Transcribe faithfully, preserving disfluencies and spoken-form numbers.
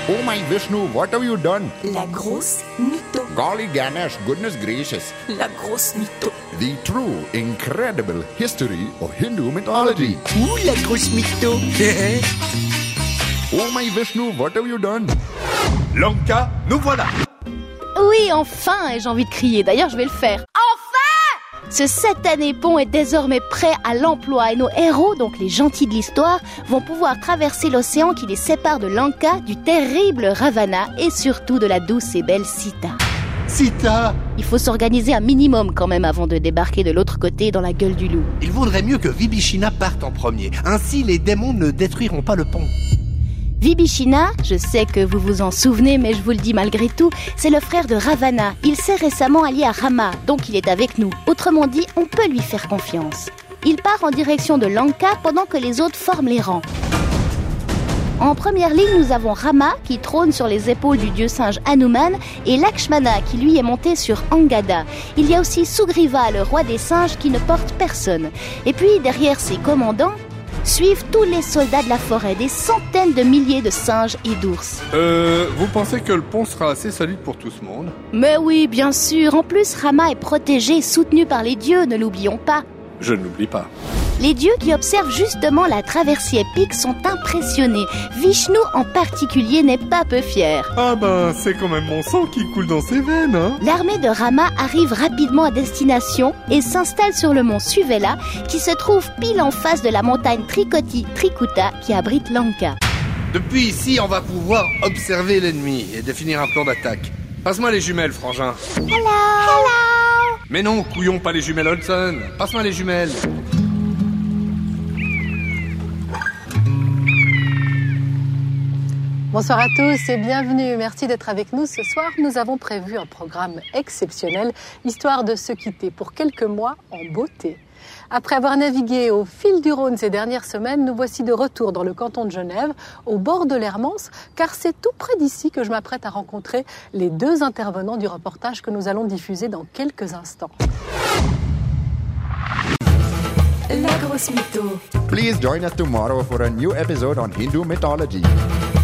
Oh my Vishnu, what have you done? La grosse mytho. Golly Ganesh, goodness gracious. La grosse mytho. The true, incredible history of Hindu mythology. Ouh, la grosse mytho. Oh my Vishnu, what have you done? Lanka, nous voilà. Oui, enfin, et j'ai envie de crier. D'ailleurs, je vais le faire. Enfin! Ce satané pont est désormais prêt à l'emploi et nos héros, donc les gentils de l'histoire, vont pouvoir traverser l'océan qui les sépare de Lanka, du terrible Ravana et surtout de la douce et belle Sita. Sita! Il faut s'organiser un minimum quand même avant de débarquer de l'autre côté dans la gueule du loup. Il vaudrait mieux que Vibhishana parte en premier. Ainsi, les démons ne détruiront pas le pont. Vibhishana, je sais que vous vous en souvenez, mais je vous le dis malgré tout, c'est le frère de Ravana. Il s'est récemment allié à Rama, donc il est avec nous. Autrement dit, on peut lui faire confiance. Il part en direction de Lanka pendant que les autres forment les rangs. En première ligne, nous avons Rama qui trône sur les épaules du dieu singe Hanuman et Lakshmana qui lui est monté sur Angada. Il y a aussi Sugriva, le roi des singes qui ne porte personne. Et puis derrière ses commandants, suivent tous les soldats de la forêt, des centaines de milliers de singes et d'ours. Euh, vous pensez que le pont sera assez solide pour tout ce monde? Mais oui, bien sûr. En plus, Rama est protégé et soutenu par les dieux, ne l'oublions pas. Je ne l'oublie pas. Les dieux qui observent justement la traversée épique sont impressionnés. Vishnu en particulier n'est pas peu fier. Ah ben, c'est quand même mon sang qui coule dans ses veines, hein. L'armée de Rama arrive rapidement à destination et s'installe sur le mont Suvela, qui se trouve pile en face de la montagne Trikoti Trikuta qui abrite Lanka. Depuis ici, on va pouvoir observer l'ennemi et définir un plan d'attaque. Passe-moi les jumelles, frangin. Hello Hello Mais non, couillon, pas les jumelles Olsen. Passe-moi les jumelles. Bonsoir à tous et bienvenue. Merci d'être avec nous. Ce soir, nous avons prévu un programme exceptionnel, histoire de se quitter pour quelques mois en beauté. Après avoir navigué au fil du Rhône ces dernières semaines, nous voici de retour dans le canton de Genève, au bord de l'Hermance, car c'est tout près d'ici que je m'apprête à rencontrer les deux intervenants du reportage que nous allons diffuser dans quelques instants. La grosse mytho. Please join us tomorrow for a new episode on Hindu mythology.